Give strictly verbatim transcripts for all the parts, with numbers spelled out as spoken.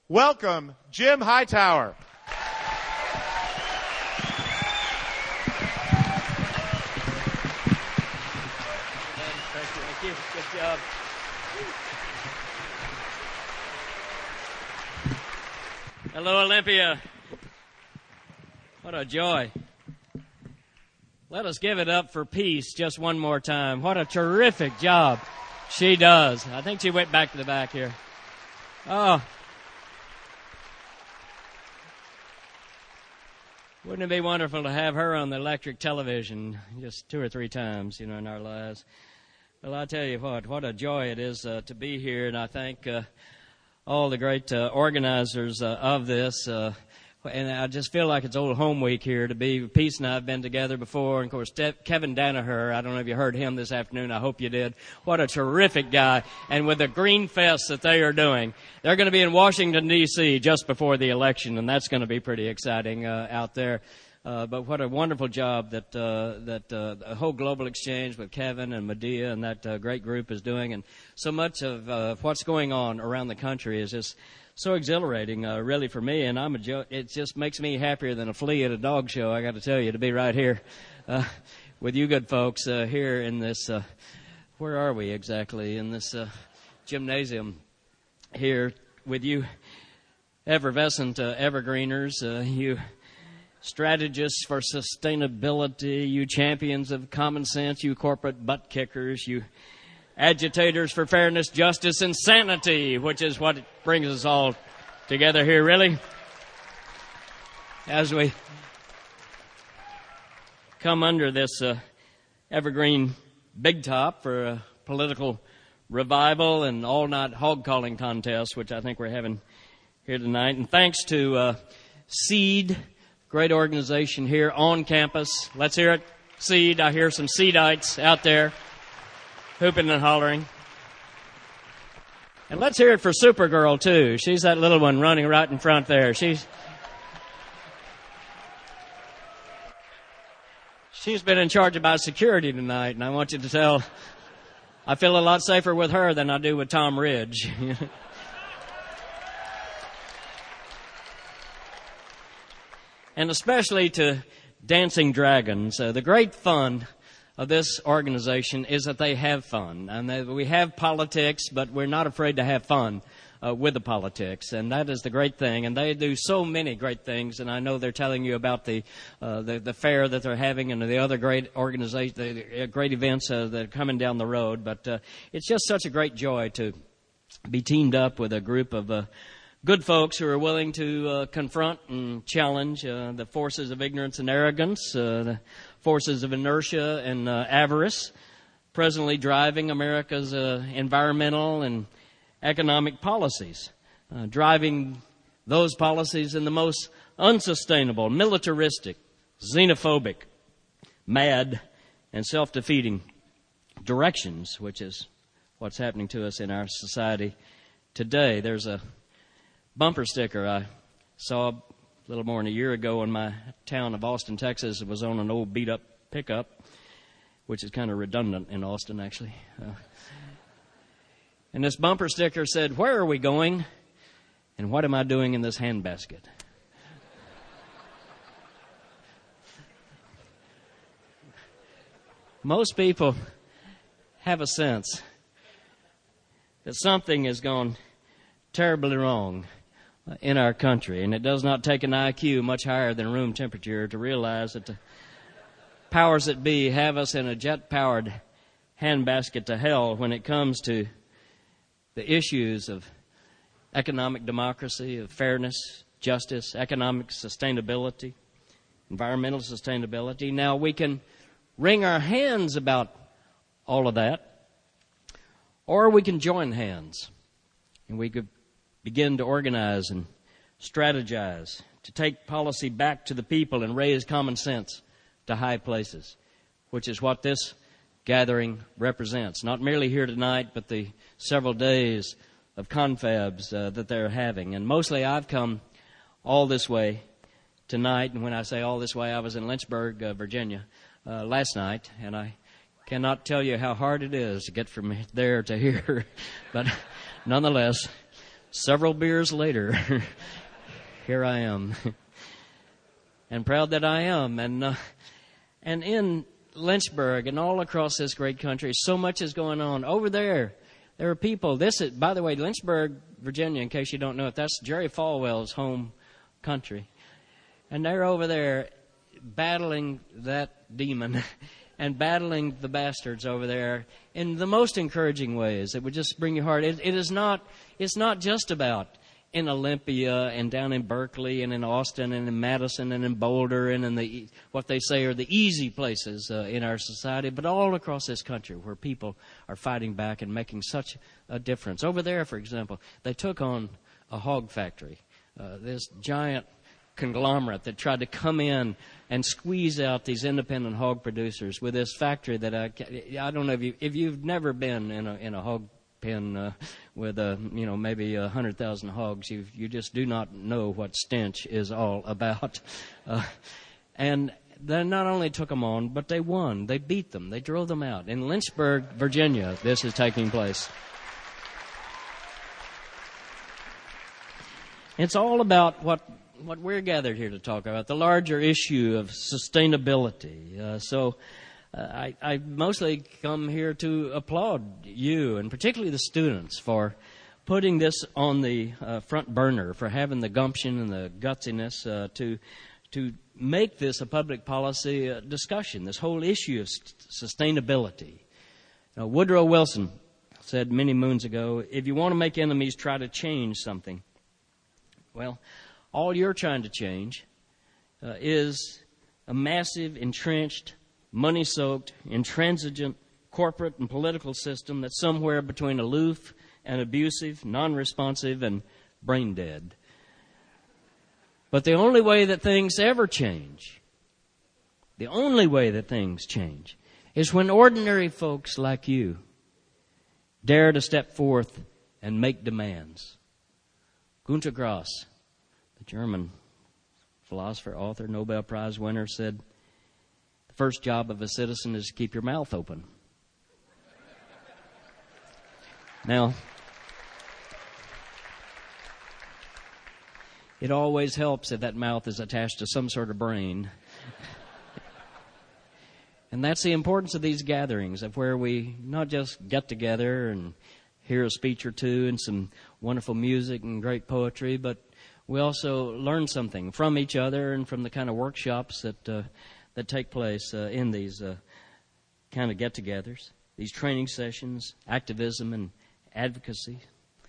welcome Jim Hightower. Thank you. Good job. Hello, Olympia. What a joy. Let us give it up for Peace just one more time. What a terrific job she does. I think she went back to the back here. Oh. Wouldn't it be wonderful to have her on the electric television just two or three times, you know, in our lives? Well, I tell you what, what a joy it is uh, to be here, and I thank uh, all the great uh, organizers uh, of this. Uh, and I just feel like it's old home week here to be. Peace and I have been together before, and of course, De- Kevin Danaher, I don't know if you heard him this afternoon. I hope you did. What a terrific guy. And with the Green Fest that they are doing, they're going to be in Washington, D C just before the election, and that's going to be pretty exciting uh, out there. Uh, but what a wonderful job that uh, that uh, the whole Global Exchange with Kevin and Medea and that uh, great group is doing. And so much of uh, what's going on around the country is just so exhilarating, uh, really, for me. And I'm a jo- it just makes me happier than a flea at a dog show, I got to tell you, to be right here uh, with you good folks uh, here in this, uh, where are we exactly, in this uh, gymnasium here with you effervescent uh, evergreeners, uh, you strategists for sustainability, you champions of common sense, you corporate butt kickers, you agitators for fairness, justice, and sanity, which is what brings us all together here, really, as we come under this uh, evergreen big top for a political revival and all-night hog-calling contest, which I think we're having here tonight. And thanks to uh, SEED, great organization here on campus. Let's hear it, SEED. I hear some SEEDites out there hooping and hollering. And let's hear it for Supergirl, too. She's that little one running right in front there. She's she's been in charge of my security tonight, and I want you to tell, I feel a lot safer with her than I do with Tom Ridge. And especially to Dancing Dragons. Uh, the great fun of this organization is that they have fun. And they, we have politics, but we're not afraid to have fun uh, with the politics. And that is the great thing. And they do so many great things. And I know they're telling you about the uh, the, the fair that they're having and the other great organization, the uh, great events uh, that are coming down the road. But uh, it's just such a great joy to be teamed up with a group of uh, good folks who are willing to uh, confront and challenge uh, the forces of ignorance and arrogance, uh, the forces of inertia and uh, avarice, presently driving America's uh, environmental and economic policies, uh, driving those policies in the most unsustainable, militaristic, xenophobic, mad, and self-defeating directions, which is what's happening to us in our society today. There's a bumper sticker I saw a little more than a year ago in my town of Austin, Texas. It was on an old beat-up pickup, which is kind of redundant in Austin, actually. Uh, and this bumper sticker said, "Where are we going, and what am I doing in this handbasket?" Most people have a sense that something has gone terribly wrong in our country, and it does not take an I Q much higher than room temperature to realize that the powers that be have us in a jet-powered handbasket to hell when it comes to the issues of economic democracy, of fairness, justice, economic sustainability, environmental sustainability. Now, we can wring our hands about all of that, or we can join hands, and we could begin to organize and strategize, to take policy back to the people and raise common sense to high places, which is what this gathering represents. Not merely here tonight, but the several days of confabs uh, that they're having. And mostly I've come all this way tonight, and when I say all this way, I was in Lynchburg, uh, Virginia, uh, last night, and I cannot tell you how hard it is to get from there to here, but nonetheless, several beers later, here I am. And proud that I am. And uh, and in Lynchburg and all across this great country, so much is going on. Over there, there are people. This is, by the way, Lynchburg, Virginia, in case you don't know it, that's Jerry Falwell's home country. And they're over there battling that demon and battling the bastards over there in the most encouraging ways. It would just bring your heart. It, it is not, it's not just about in Olympia and down in Berkeley and in Austin and in Madison and in Boulder and in the what they say are the easy places uh, in our society, but all across this country where people are fighting back and making such a difference. Over there, for example, they took on a hog factory, uh, this giant conglomerate that tried to come in and squeeze out these independent hog producers with this factory that I, I don't know if you if you've never been in a in a hog pen uh, with a you know maybe a hundred thousand hogs, you you just do not know what stench is all about. Uh, and they not only took them on, but they won. They beat them. They drove them out. In Lynchburg, Virginia, this is taking place. It's all about what what we're gathered here to talk about, the larger issue of sustainability. Uh, so uh, I, I mostly come here to applaud you, and particularly the students, for putting this on the uh, front burner, for having the gumption and the gutsiness uh, to to make this a public policy uh, discussion, this whole issue of st- sustainability. Now, Woodrow Wilson said many moons ago, if you want to make enemies, try to change something. Well, all you're trying to change uh, is a massive, entrenched, money-soaked, intransigent corporate and political system that's somewhere between aloof and abusive, non-responsive, and brain-dead. But the only way that things ever change, the only way that things change, is when ordinary folks like you dare to step forth and make demands. Günter Grass, the German philosopher, author, Nobel Prize winner, said, the first job of a citizen is to keep your mouth open. Now, it always helps if that mouth is attached to some sort of brain. And that's the importance of these gatherings, of where we not just get together and hear a speech or two and some wonderful music and great poetry, but we also learn something from each other and from the kind of workshops that uh, that take place uh, in these uh, kind of get-togethers, these training sessions, activism and advocacy.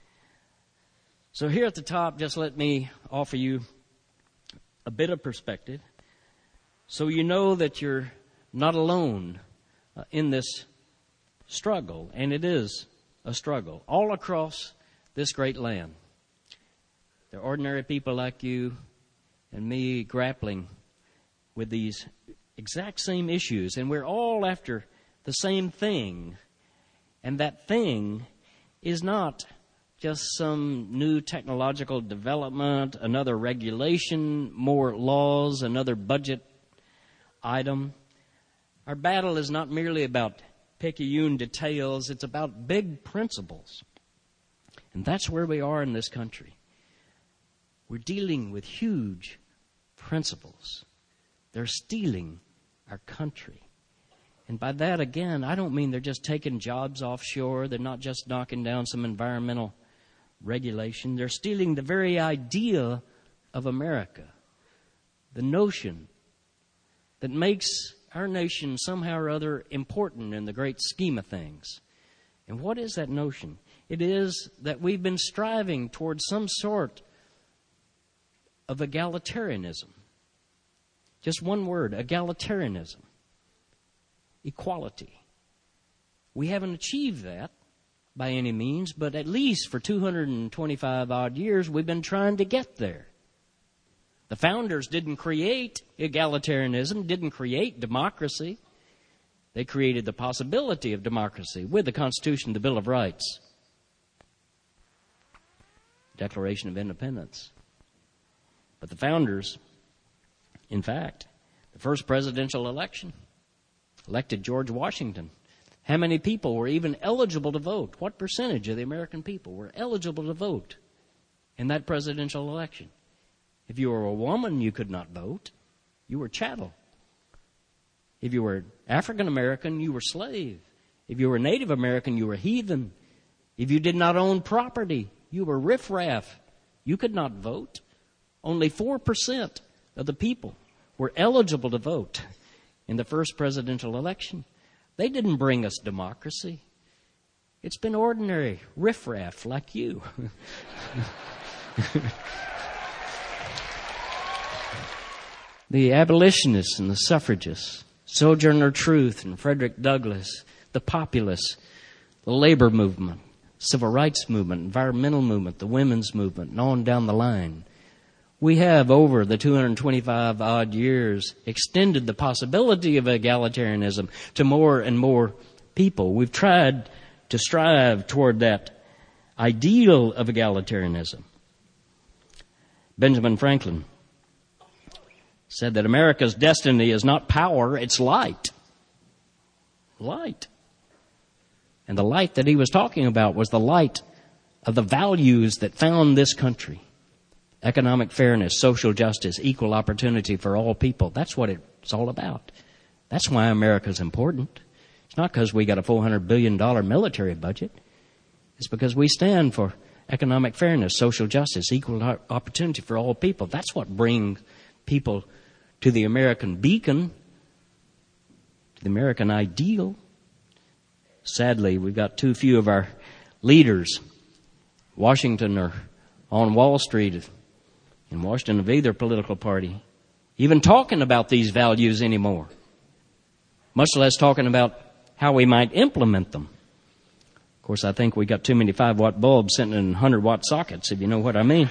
So here at the top, just let me offer you a bit of perspective so you know that you're not alone uh, in this struggle, and it is a struggle all across this great land. There are ordinary people like you and me grappling with these exact same issues, and we're all after the same thing. And that thing is not just some new technological development, another regulation, more laws, another budget item. Our battle is not merely about picayune details, it's about big principles. And that's where we are in this country. We're dealing with huge principles. They're stealing our country. And by that, again, I don't mean they're just taking jobs offshore. They're not just knocking down some environmental regulation. They're stealing the very idea of America, the notion that makes our nation somehow or other important in the great scheme of things. And what is that notion? It is that we've been striving towards some sort of egalitarianism. Just one word, egalitarianism. Equality. We haven't achieved that by any means, but at least for two hundred twenty-five odd years, we've been trying to get there. The founders didn't create egalitarianism, didn't create democracy. They created the possibility of democracy with the Constitution, the Bill of Rights, Declaration of Independence. But the founders, in fact, the first presidential election, elected George Washington. How many people were even eligible to vote? What percentage of the American people were eligible to vote in that presidential election. If you were a woman, you could not vote. You were chattel. If you were African American, you were slave. If you were Native American, you were heathen. If you did not own property, you were riffraff. You could not vote. Only four percent of the people were eligible to vote in the first presidential election. They didn't bring us democracy. It's been ordinary riffraff like you. The abolitionists and the suffragists, Sojourner Truth and Frederick Douglass, the populists, the labor movement, civil rights movement, environmental movement, the women's movement, and on down the line. We have, over the two hundred twenty-five odd years, extended the possibility of egalitarianism to more and more people. We've tried to strive toward that ideal of egalitarianism. Benjamin Franklin said that America's destiny is not power, it's light. Light. And the light that he was talking about was the light of the values that found this country. Economic fairness, social justice, equal opportunity for all people. That's what it's all about. That's why America's important. It's not because we got a four hundred billion dollars military budget. It's because we stand for economic fairness, social justice, equal opportunity for all people. That's what brings people to the American beacon, to the American ideal. Sadly, we've got too few of our leaders, Washington or on Wall Street, in Washington of either political party, even talking about these values anymore, much less talking about how we might implement them. Of course, I think we got too many five-watt bulbs sitting in one hundred watt sockets, if you know what I mean.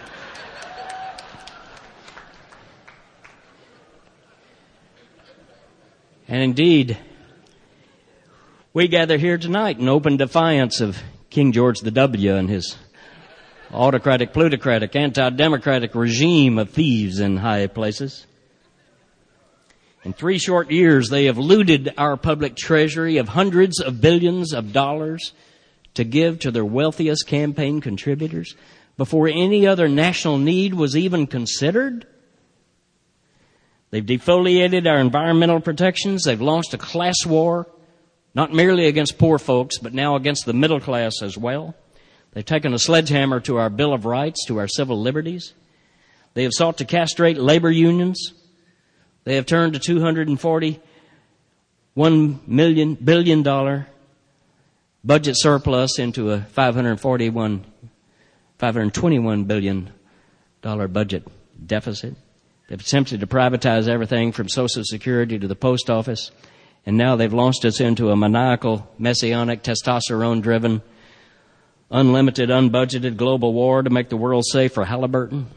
And indeed, we gather here tonight in open defiance of King George the W and his autocratic, plutocratic, anti-democratic regime of thieves in high places. In three short years, they have looted our public treasury of hundreds of billions of dollars to give to their wealthiest campaign contributors before any other national need was even considered. They've defoliated our environmental protections. They've launched a class war, not merely against poor folks, but now against the middle class as well. They've taken a sledgehammer to our Bill of Rights, to our civil liberties. They have sought to castrate labor unions. They have turned a two hundred forty-one million billion dollar budget surplus into a five hundred forty-one, five hundred twenty-one billion dollar budget deficit. They've attempted to privatize everything from Social Security to the post office, and now they've launched us into a maniacal, messianic, testosterone-driven, unlimited, unbudgeted global war to make the world safe for Halliburton.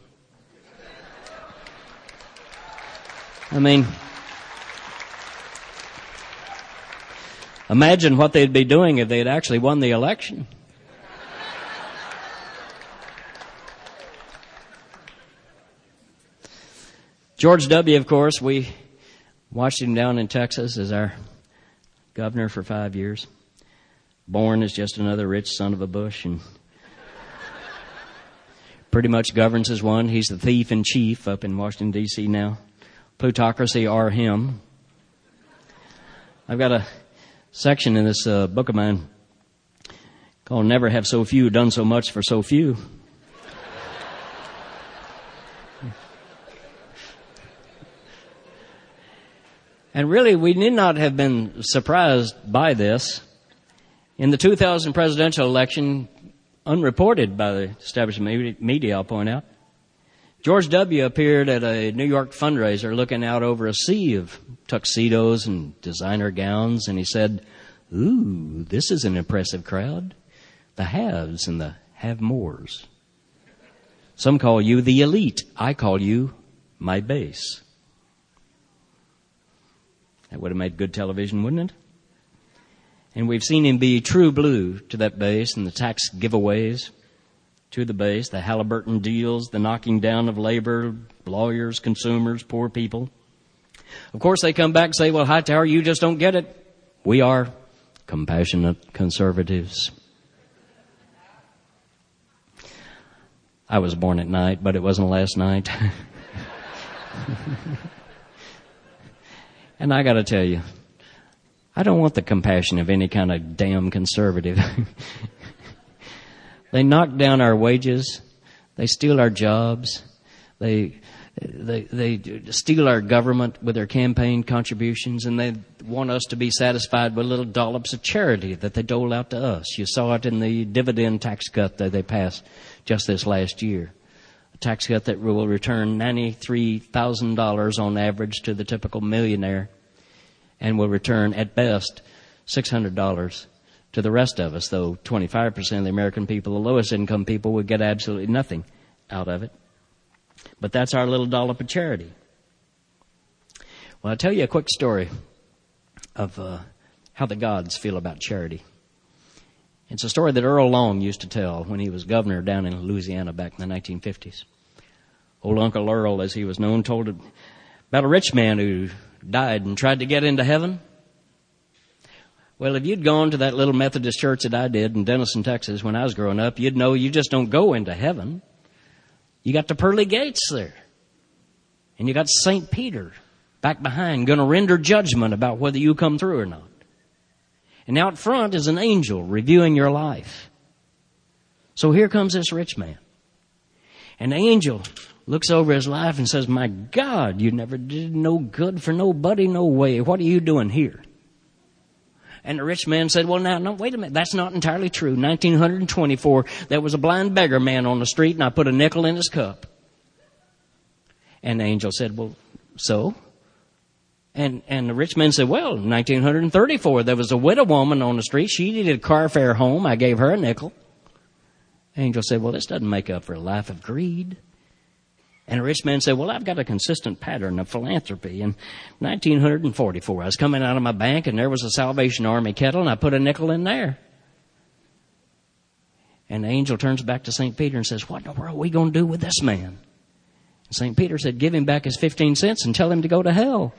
I mean, imagine what they'd be doing if they had actually won the election. George W., of course, we watched him down in Texas as our governor for five years. Born as just another rich son of a Bush and pretty much governs as one. He's the thief in chief up in Washington, D C now. Plutocracy or him. I've got a section in this uh, book of mine called Never Have So Few Done So Much for So Few. And really, we need not have been surprised by this. In the two thousand presidential election, unreported by the establishment media, I'll point out, George W. appeared at a New York fundraiser looking out over a sea of tuxedos and designer gowns, and he said, "Ooh, this is an impressive crowd. The haves and the have-mores. Some call you the elite. I call you my base." That would have made good television, wouldn't it? And we've seen him be true blue to that base and the tax giveaways to the base, the Halliburton deals, the knocking down of labor, lawyers, consumers, poor people. Of course, they come back and say, "Well, Hightower, you just don't get it. We are compassionate conservatives." I was born at night, but it wasn't last night. And I got to tell you, I don't want the compassion of any kind of damn conservative. They knock down our wages. They steal our jobs. They, they, they steal our government with their campaign contributions, and they want us to be satisfied with little dollops of charity that they dole out to us. You saw it in the dividend tax cut that they passed just this last year. A tax cut that will return ninety-three thousand dollars on average to the typical millionaire, and will return at best six hundred dollars to the rest of us, though twenty-five percent of the American people, the lowest income people, would get absolutely nothing out of it. But that's our little dollop of charity. Well, I'll tell you a quick story of uh, how the gods feel about charity. It's a story that Earl Long used to tell when he was governor down in Louisiana back in the nineteen fifties. Old Uncle Earl, as he was known, told about a rich man who died and tried to get into heaven. Well, if you'd gone to that little Methodist church that I did in Denison, Texas, when I was growing up, you'd know you just don't go into heaven. You got the pearly gates there. And you got Saint Peter back behind going to render judgment about whether you come through or not. And out front is an angel reviewing your life. So here comes this rich man. And the angel looks over his life and says, "My God, you never did no good for nobody, no way. What are you doing here?" And the rich man said, "Well, now, no, wait a minute. That's not entirely true. nineteen twenty-four, there was a blind beggar man on the street, and I put a nickel in his cup." And the angel said, "Well, so?" And and the rich man said, "Well, nineteen thirty-four, there was a widow woman on the street. She needed car fare home. I gave her a nickel." The angel said, "Well, this doesn't make up for a life of greed." And a rich man said, "Well, I've got a consistent pattern of philanthropy. In nineteen forty-four, I was coming out of my bank, and there was a Salvation Army kettle, and I put a nickel in there." And the angel turns back to Saint Peter and says, "What in the world are we going to do with this man?" And Saint Peter said, "Give him back his fifteen cents and tell him to go to hell."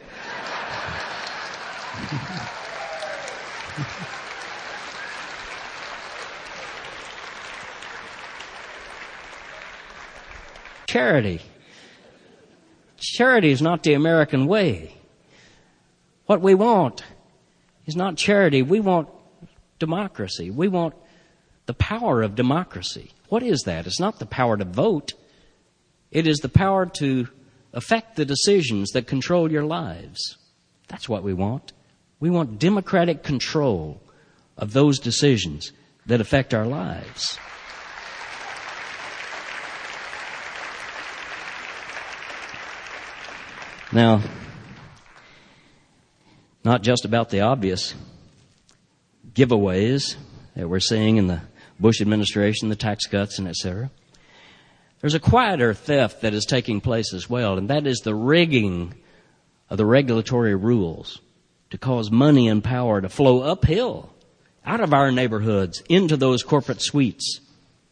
Charity. Charity is not the American way. What we want is not charity. We want democracy. We want the power of democracy. What is that? It's not the power to vote. It is the power to affect the decisions that control your lives. That's what we want. We want democratic control of those decisions that affect our lives. Now, not just about the obvious giveaways that we're seeing in the Bush administration, the tax cuts, and et cetera. There's a quieter theft that is taking place as well, and that is the rigging of the regulatory rules to cause money and power to flow uphill out of our neighborhoods into those corporate suites.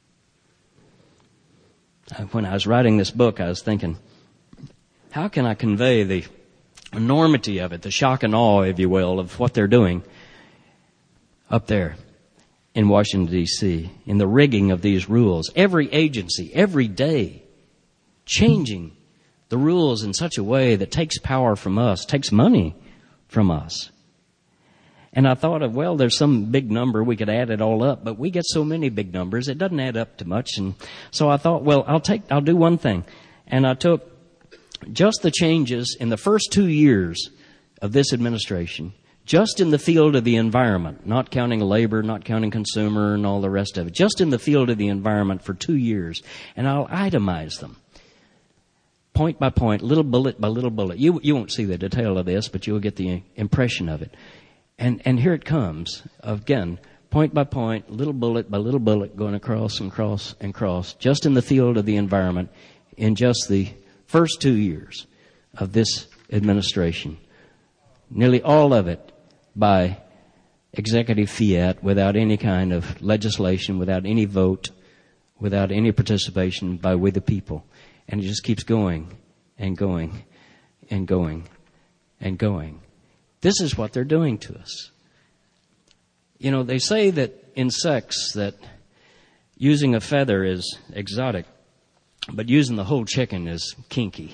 When I was writing this book, I was thinking, how can I convey the enormity of it, the shock and awe, if you will, of what they're doing up there in Washington, D C, in the rigging of these rules? Every agency, every day, changing the rules in such a way that takes power from us, takes money from us. And I thought of, well, there's some big number, we could add it all up, but we get so many big numbers, it doesn't add up to much. And so I thought, well, I'll take, I'll do one thing. And I took just the changes in the first two years of this administration, just in the field of the environment, not counting labor, not counting consumer and all the rest of it, just in the field of the environment for two years. And I'll itemize them, point by point, little bullet by little bullet. You, you won't see the detail of this, but you'll get the impression of it. And, and here it comes, again, point by point, little bullet by little bullet, going across and cross and cross, just in the field of the environment, in just the first two years of this administration. Nearly all of it by executive fiat, without any kind of legislation, without any vote, without any participation by we the people. And it just keeps going and going and going and going. This is what they're doing to us. You know, they say that in sex that using a feather is exotic. But using the whole chicken is kinky.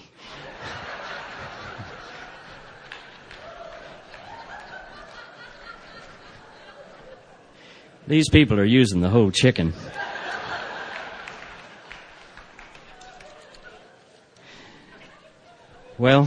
These people are using the whole chicken. Well,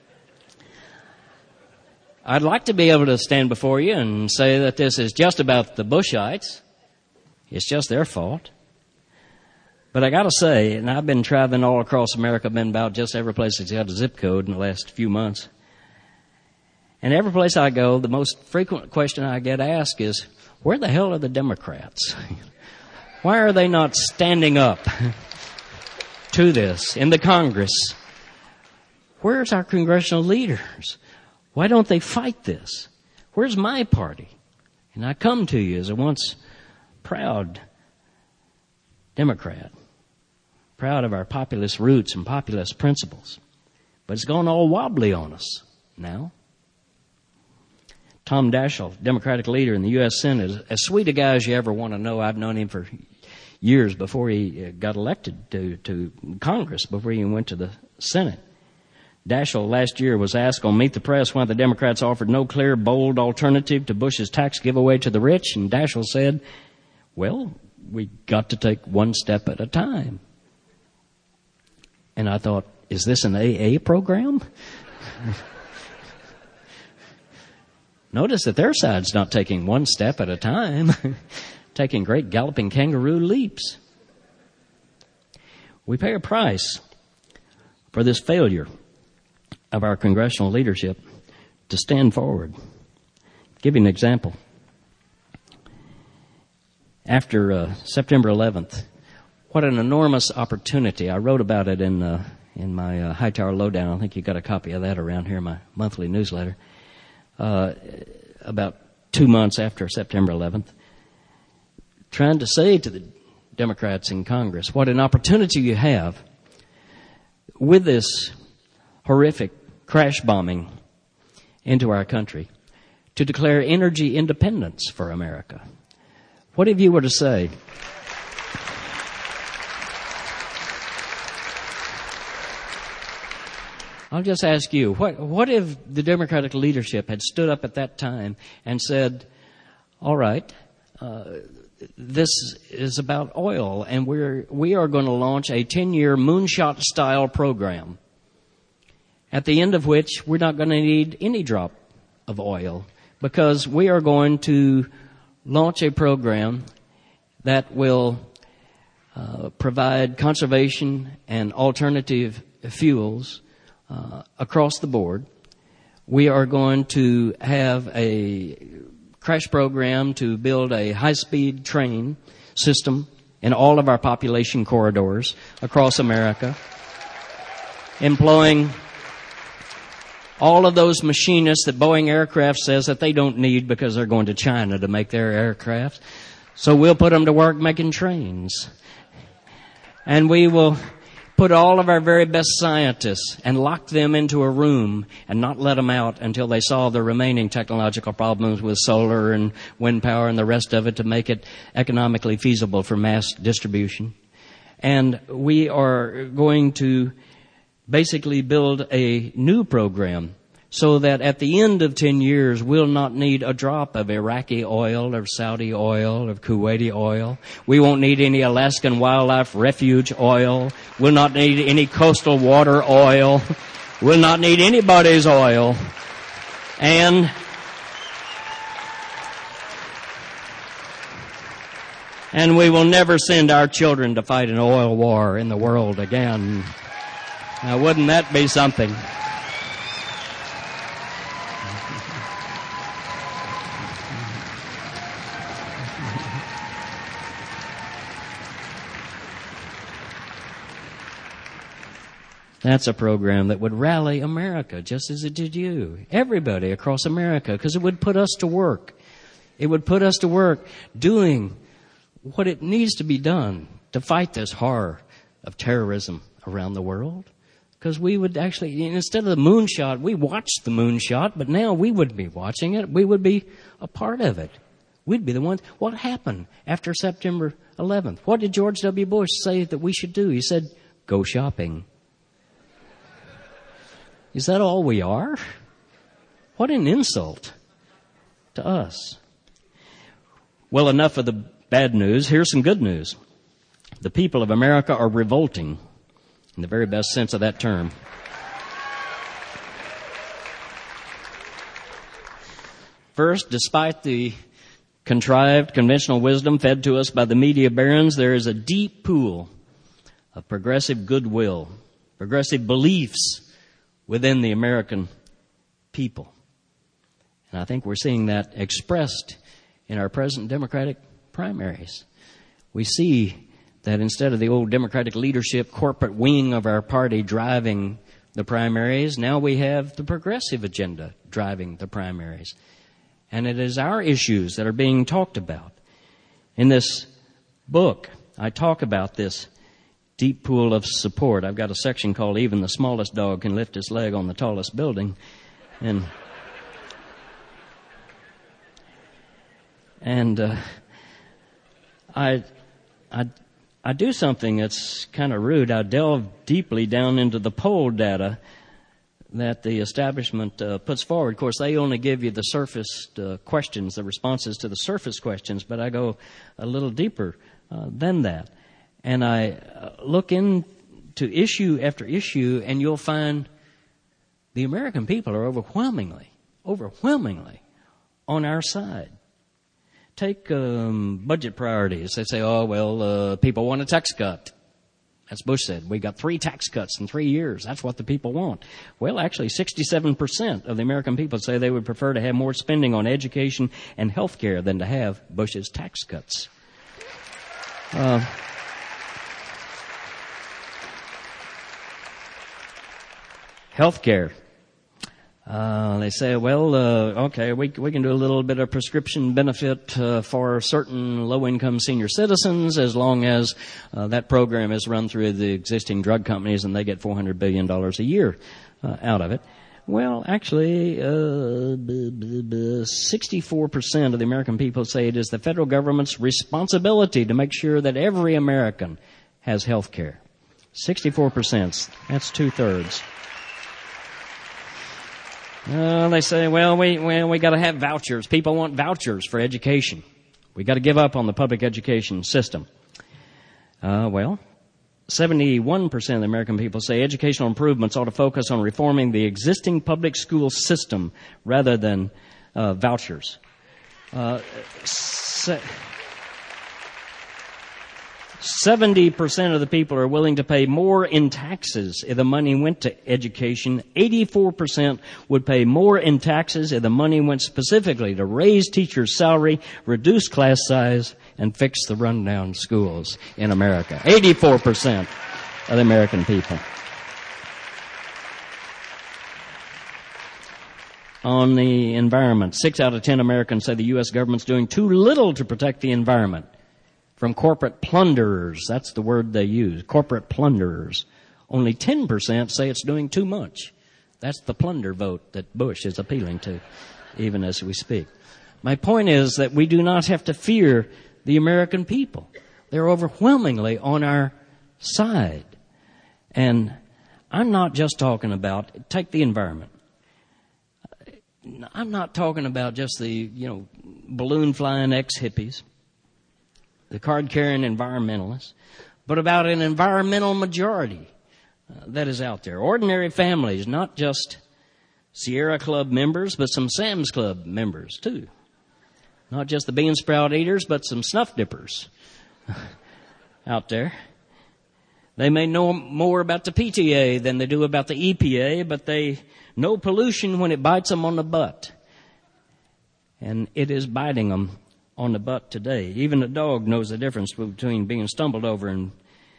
I'd like to be able to stand before you and say that this is just about the Bushites. It's just their fault. But I got to say, and I've been traveling all across America, been about just every place that's got a zip code in the last few months. And every place I go, the most frequent question I get asked is, where the hell are the Democrats? Why are they not standing up to this in the Congress? Where's our congressional leaders? Why don't they fight this? Where's my party? And I come to you as a once proud Democrat, proud of our populist roots and populist principles. But it's gone all wobbly on us now. Tom Daschle, Democratic leader in the U S Senate, is as sweet a guy as you ever want to know. I've known him for years before he got elected to, to Congress, before he went to the Senate. Daschle last year was asked on Meet the Press why the Democrats offered no clear, bold alternative to Bush's tax giveaway to the rich, and Daschle said, well, we got to take one step at a time. And I thought, is this an A A program? Notice that their side's not taking one step at a time, taking great galloping kangaroo leaps. We pay a price for this failure of our congressional leadership to stand forward. I'll give you an example. After uh, September eleventh, what an enormous opportunity. I wrote about it in uh, in my uh, Hightower Lowdown. I think you got a copy of that around here, my monthly newsletter. Uh, about two months after September eleventh, trying to say to the Democrats in Congress what an opportunity you have with this horrific crash bombing into our country to declare energy independence for America. What if you were to say, I'll just ask you, what, what if the Democratic leadership had stood up at that time and said, all right, uh, this is about oil, and we're, we are going to launch a ten-year moonshot-style program, at the end of which we're not going to need any drop of oil, because we are going to launch a program that will uh, provide conservation and alternative fuels uh, across the board. We are going to have a crash program to build a high-speed train system in all of our population corridors across America, employing all of those machinists that Boeing Aircraft says that they don't need because they're going to China to make their aircraft. So we'll put them to work making trains. And we will put all of our very best scientists and lock them into a room and not let them out until they solve the remaining technological problems with solar and wind power and the rest of it to make it economically feasible for mass distribution. And we are going to basically build a new program so that at the end of ten years, we'll not need a drop of Iraqi oil or Saudi oil or Kuwaiti oil. We won't need any Alaskan Wildlife Refuge oil. We'll not need any coastal water oil. We'll not need anybody's oil. And and we will never send our children to fight an oil war in the world again. Now, wouldn't that be something? That's a program that would rally America just as it did you. Everybody across America, because it would put us to work. It would put us to work doing what it needs to be done to fight this horror of terrorism around the world. Because we would actually, instead of the moonshot, we watched the moonshot, but now we would be watching it. We would be a part of it. We'd be the ones. What happened after September eleventh? What did George W. Bush say that we should do? He said, go shopping. Is that all we are? What an insult to us. Well, enough of the bad news. Here's some good news. The people of America are revolting in the very best sense of that term. First, despite the contrived conventional wisdom fed to us by the media barons, there is a deep pool of progressive goodwill, progressive beliefs within the American people. And I think we're seeing that expressed in our present Democratic primaries. We see that instead of the old Democratic leadership corporate wing of our party driving the primaries, now we have the progressive agenda driving the primaries. And it is our issues that are being talked about. In this book, I talk about this deep pool of support. I've got a section called Even the Smallest Dog Can Lift Its Leg on the Tallest Building. And and uh, I, I, I do something that's kind of rude. I delve deeply down into the poll data that the establishment uh, puts forward. Of course, they only give you the surface uh, questions, the responses to the surface questions, but I go a little deeper uh, than that. And I uh, look into issue after issue, and you'll find the American people are overwhelmingly, overwhelmingly on our side. Take um, budget priorities. They say, oh, well, uh, people want a tax cut. As Bush said, we got three tax cuts in three years. That's what the people want. Well, actually, sixty-seven percent of the American people say they would prefer to have more spending on education and health care than to have Bush's tax cuts. Uh, health care. Uh, they say, well, uh, okay, we we can do a little bit of prescription benefit uh, for certain low-income senior citizens as long as uh, that program is run through the existing drug companies and they get four hundred billion dollars a year uh, out of it. Well, actually, uh, b- b- b- sixty-four percent of the American people say it is the federal government's responsibility to make sure that every American has health care. sixty-four percent. That's two-thirds. Uh, they say, well, we well, we got to have vouchers. People want vouchers for education. We got to give up on the public education system. Uh, well, seventy-one percent of the American people say educational improvements ought to focus on reforming the existing public school system rather than uh, vouchers. Uh, se- seventy percent of the people are willing to pay more in taxes if the money went to education. eighty-four percent would pay more in taxes if the money went specifically to raise teachers' salary, reduce class size, and fix the rundown schools in America. eighty-four percent of the American people. On the environment, six out of ten Americans say the U S government's doing too little to protect the environment from corporate plunderers. That's the word they use, corporate plunderers. Only ten percent say it's doing too much. That's the plunder vote that Bush is appealing to, even as we speak. My point is that we do not have to fear the American people. They're overwhelmingly on our side. And I'm not just talking about, take the environment. I'm not talking about just the, you know, balloon flying ex-hippies, the card-carrying environmentalists, but about an environmental majority uh, that is out there. Ordinary families, not just Sierra Club members, but some Sam's Club members, too. Not just the bean sprout eaters, but some snuff dippers out there. They may know more about the P T A than they do about the E P A, but they know pollution when it bites them on the butt. And it is biting them on the butt today. Even a dog knows the difference between being stumbled over and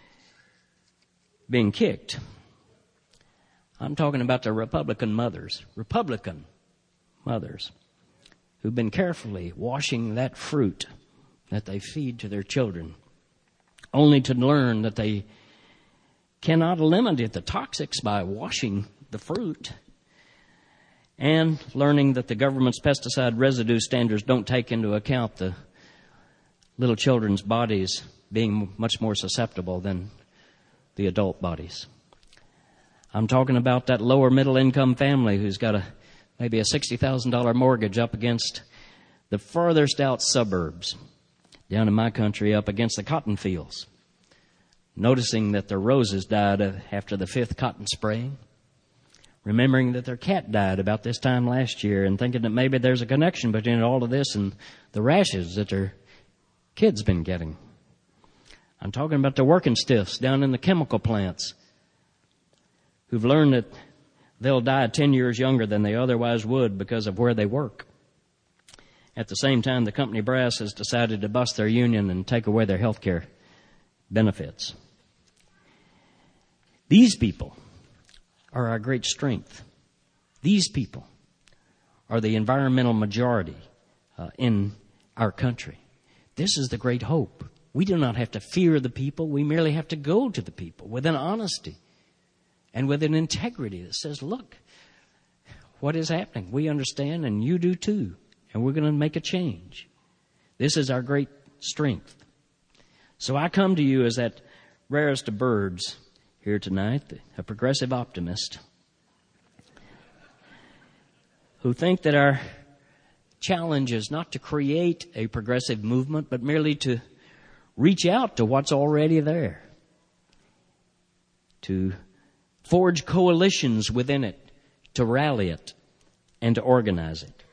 being kicked. I'm talking about the Republican mothers, Republican mothers, who've been carefully washing that fruit that they feed to their children, only to learn that they cannot eliminate the toxics by washing the fruit, and learning that the government's pesticide residue standards don't take into account the little children's bodies being much more susceptible than the adult bodies. I'm talking about that lower middle income family who's got a maybe a sixty thousand dollars mortgage up against the furthest out suburbs down in my country, up against the cotton fields, noticing that their roses died after the fifth cotton spraying, remembering that their cat died about this time last year, and thinking that maybe there's a connection between all of this and the rashes that their kids been getting. I'm talking about the working stiffs down in the chemical plants who've learned that they'll die ten years younger than they otherwise would because of where they work. At the same time, the company brass has decided to bust their union and take away their health care benefits. These people are our great strength. These people are the environmental majority uh, in our country. This is the great hope. We do not have to fear the people. We merely have to go to the people with an honesty and with an integrity that says, look, what is happening? We understand, and you do too. And we're going to make a change. This is our great strength. So I come to you as that rarest of birds here tonight, a progressive optimist, who think that our challenge is not to create a progressive movement, but merely to reach out to what's already there, to forge coalitions within it, to rally it, and to organize it.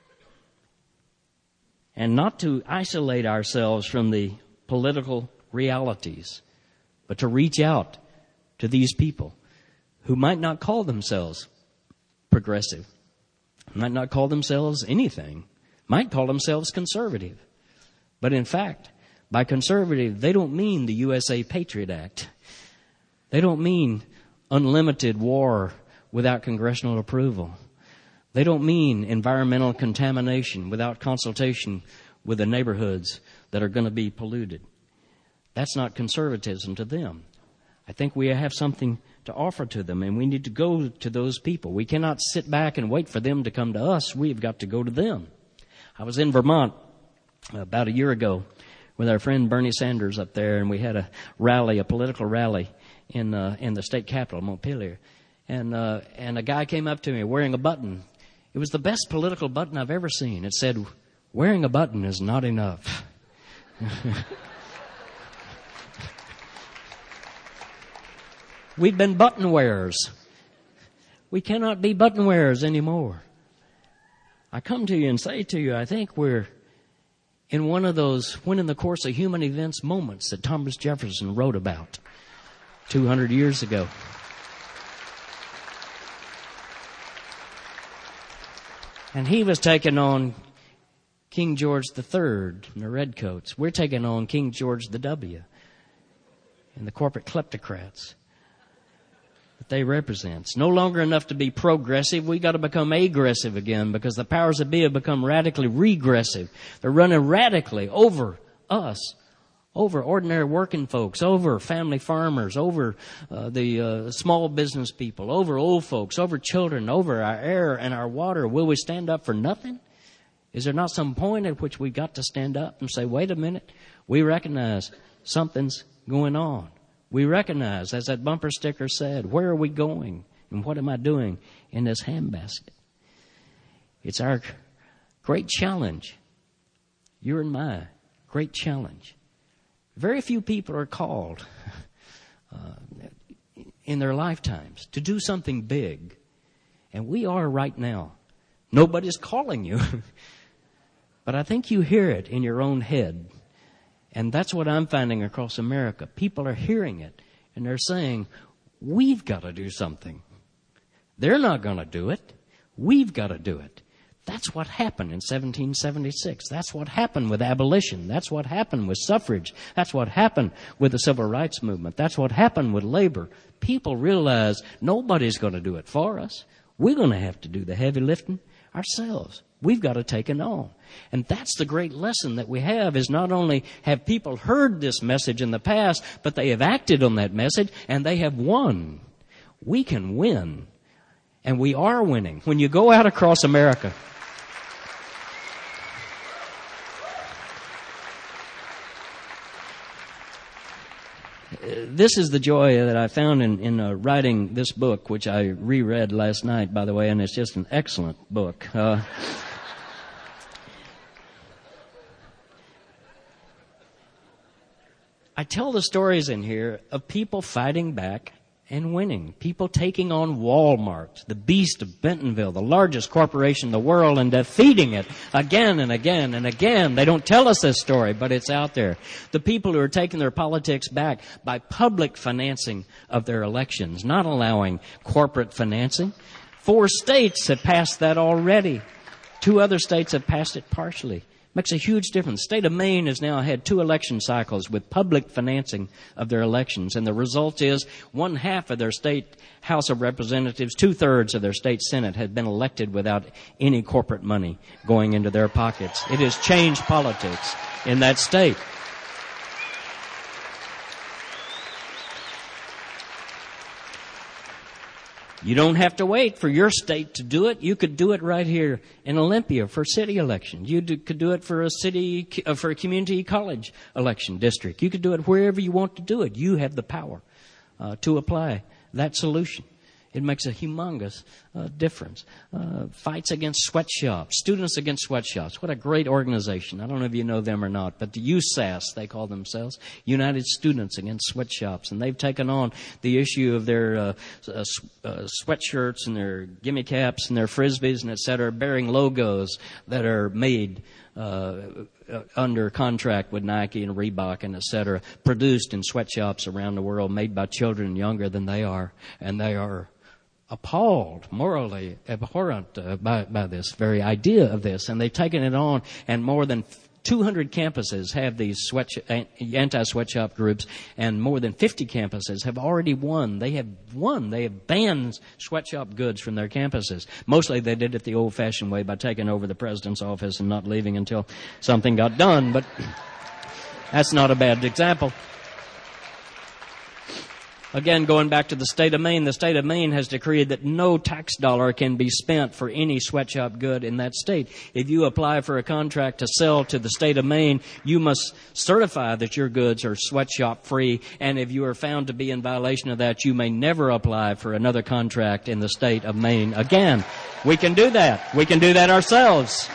And not to isolate ourselves from the political realities, but to reach out to these people who might not call themselves progressive, might not call themselves anything, might call themselves conservative. But in fact, by conservative, they don't mean the U S A Patriot Act. They don't mean unlimited war without congressional approval. They don't mean environmental contamination without consultation with the neighborhoods that are going to be polluted. That's not conservatism to them. I think we have something to offer to them, and we need to go to those people. We cannot sit back and wait for them to come to us. We've got to go to them. I was in Vermont about a year ago with our friend Bernie Sanders up there, and we had a rally, a political rally in uh, in the state capital, Montpelier. And uh, and a guy came up to me wearing a button. It was the best political button I've ever seen. It said, "Wearing a button is not enough." We've been button wearers. We cannot be button wearers anymore. I come to you and say to you, I think we're in one of those when in the course of human events moments that Thomas Jefferson wrote about two hundred years ago. And he was taking on King George the Third and the Redcoats. We're taking on King George the W and the corporate kleptocrats that they represent. It's no longer enough to be progressive. We've got to become aggressive again, because the powers that be have become radically regressive. They're running radically over us, over ordinary working folks, over family farmers, over uh, the uh, small business people, over old folks, over children, over our air and our water. Will we stand up for nothing? Is there not some point at which we've got to stand up and say, wait a minute, we recognize something's going on. We recognize, as that bumper sticker said, where are we going and what am I doing in this handbasket? It's our great challenge, your and my great challenge. Very few people are called uh, in their lifetimes to do something big. And we are right now. Nobody's calling you. But I think you hear it in your own head. And that's what I'm finding across America. People are hearing it, and they're saying, we've got to do something. They're not going to do it. We've got to do it. That's what happened in seventeen seventy-six. That's what happened with abolition. That's what happened with suffrage. That's what happened with the civil rights movement. That's what happened with labor. People realize nobody's going to do it for us. We're going to have to do the heavy lifting ourselves. We've got to take it on. And that's the great lesson that we have, is not only have people heard this message in the past, but they have acted on that message and they have won. We can win. And we are winning. When you go out across America, this is the joy that I found in, in uh, writing this book, which I reread last night, by the way, and it's just an excellent book. Uh, I tell the stories in here of people fighting back and winning. People taking on Walmart, the beast of Bentonville, the largest corporation in the world, and defeating it again and again and again. They don't tell us this story, but it's out there. The people who are taking their politics back by public financing of their elections, not allowing corporate financing. Four states have passed that already. Two other states have passed it partially. Makes a huge difference. The state of Maine has now had two election cycles with public financing of their elections, and the result is one half of their state House of Representatives, two-thirds of their state Senate have been elected without any corporate money going into their pockets. It has changed politics in that state. You don't have to wait for your state to do it. You could do it right here in Olympia for city elections. You do, could do it for a city, uh, for a community college election district. You could do it wherever you want to do it. You have the power uh, to apply that solution. It makes a humongous uh, difference. Uh, fights against sweatshops, students against sweatshops. What a great organization. I don't know if you know them or not, but the U S A S, they call themselves, United Students Against Sweatshops. And they've taken on the issue of their uh, uh, uh, sweatshirts and their gimme caps and their frisbees and et cetera, bearing logos that are made Uh, uh, under contract with Nike and Reebok and et cetera, produced in sweatshops around the world, made by children younger than they are, and they are appalled, morally abhorrent uh, by, by this very idea of this, and they've taken it on, and more than two hundred campuses have these sweat, anti-sweatshop groups, and more than fifty campuses have already won. They have won. They have banned sweatshop goods from their campuses. Mostly they did it the old-fashioned way by taking over the president's office and not leaving until something got done, but that's not a bad example. Again, going back to the state of Maine, the state of Maine has decreed that no tax dollar can be spent for any sweatshop good in that state. If you apply for a contract to sell to the state of Maine, you must certify that your goods are sweatshop free, and if you are found to be in violation of that, you may never apply for another contract in the state of Maine again. We can do that. We can do that ourselves.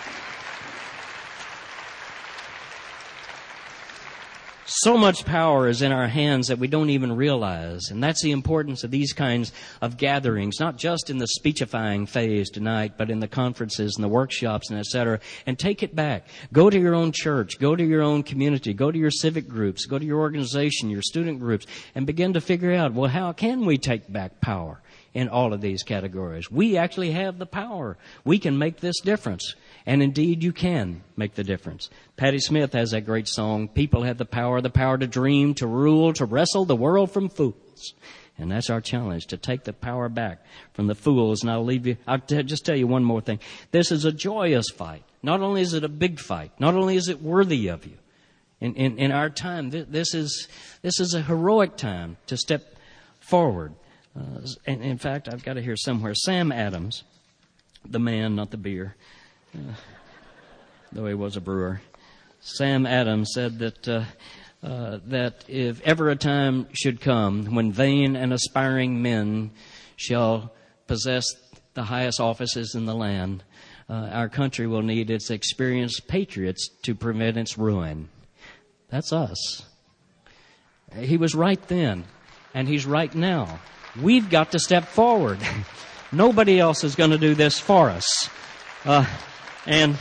So much power is in our hands that we don't even realize. And that's the importance of these kinds of gatherings, not just in the speechifying phase tonight, but in the conferences and the workshops and et cetera. And take it back. Go to your own church. Go to your own community. Go to your civic groups. Go to your organization, your student groups, and begin to figure out, well, how can we take back power in all of these categories? We actually have the power. We can make this difference. And indeed, you can make the difference. Patti Smith has that great song, people have the power, the power to dream, to rule, to wrestle the world from fools. And that's our challenge, to take the power back from the fools. And I'll leave you, I'll t- just tell you one more thing. This is a joyous fight. Not only is it a big fight, not only is it worthy of you. In, in, in our time, th- this is, this is a heroic time to step forward. Uh, and in fact, I've got it here somewhere. Sam Adams, the man, not the beer, Uh, though he was a brewer. Sam Adams said that uh, uh, that if ever a time should come when vain and aspiring men shall possess the highest offices in the land, uh, our country will need its experienced patriots to prevent its ruin. That's us. He was right then, and he's right now. We've got to step forward. Nobody else is going to do this for us. Uh, And,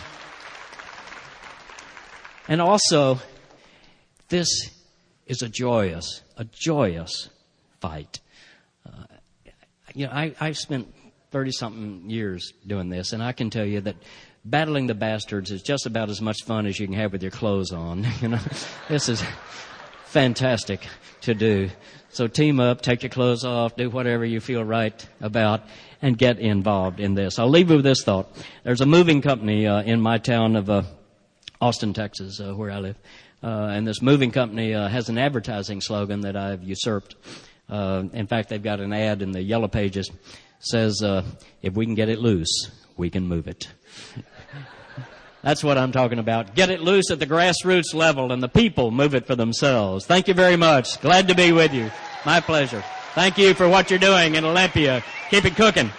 and also, this is a joyous, a joyous fight. Uh, you know, I, I've spent thirty-something years doing this, and I can tell you that battling the bastards is just about as much fun as you can have with your clothes on. You know, this is fantastic to do. So team up, take your clothes off, do whatever you feel right about, and get involved in this. I'll leave you with this thought. There's a moving company uh, in my town of uh, Austin, Texas, uh, where I live. Uh, and this moving company uh, has an advertising slogan that I've usurped. Uh, in fact, they've got an ad in the Yellow Pages. Says, uh, if we can get it loose, we can move it. That's what I'm talking about. Get it loose at the grassroots level and the people move it for themselves. Thank you very much. Glad to be with you. My pleasure. Thank you for what you're doing in Olympia. Keep it cooking.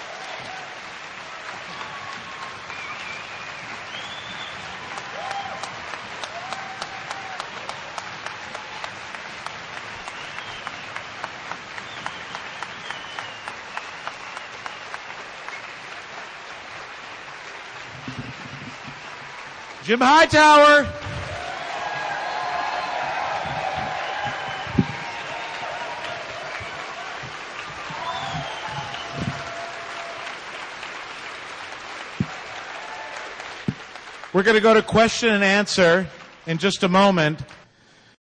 Jim Hightower. We're going to go to question and answer in just a moment.